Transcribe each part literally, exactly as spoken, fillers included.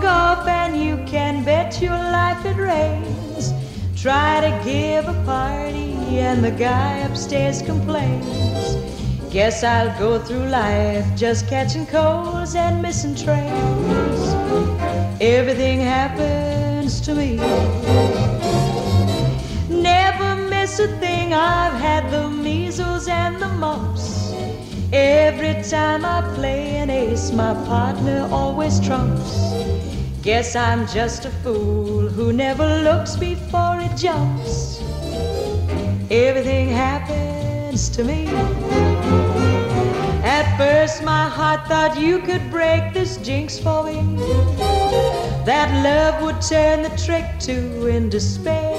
golf and you can bet your life it rains. Try to give a party and the guy upstairs complains. Guess I'll go through life just catching colds and missing trains. Everything happens to me. Never miss a thing. I've had the measles and the mumps. Every time I play an ace, my partner always trumps. Guess I'm just a fool who never looks before it jumps. Everything happens to me. At first my heart thought you could break this jinx for me, that love would turn the trick to in despair.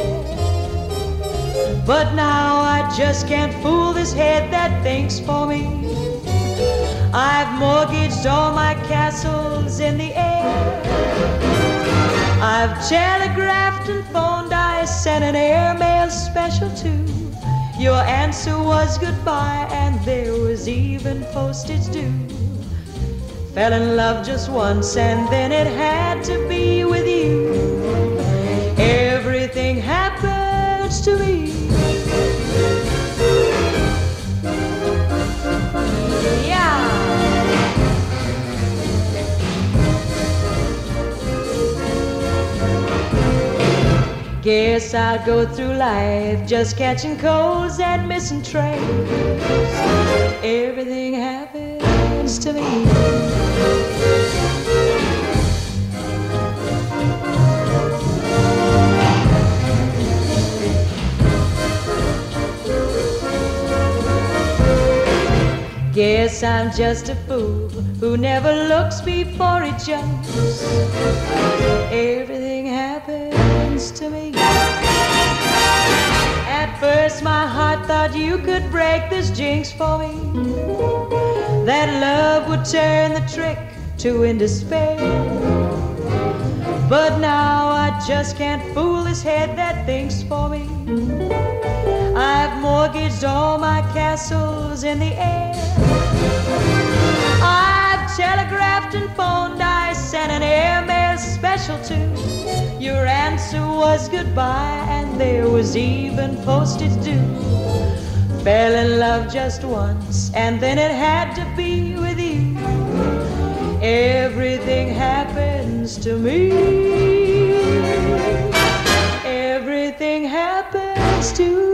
But now I just can't fool this head that thinks for me. I've mortgaged all my castles in the air. I've telegraphed and phoned, I sent an airmail special too. Your answer was goodbye and there was even postage due. Fell in love just once and then it had to be with you. Everything happens to me. Yeah. Guess I'll go through life just catching colds and missing trains. Everything happens to me. Guess I'm just a fool who never looks before he jumps. Everything happens to me. At first my heart thought you could break this jinx for me, that love would turn the trick to in despair. But now I just can't fool this head that thinks for me. I've mortgaged all my castles in the air. I've telegraphed and phoned, I sent an airmail special too. Your answer was goodbye and there was even postage due. Fell in love just once and then it had to be with you. Everything happens to me. Everything happens to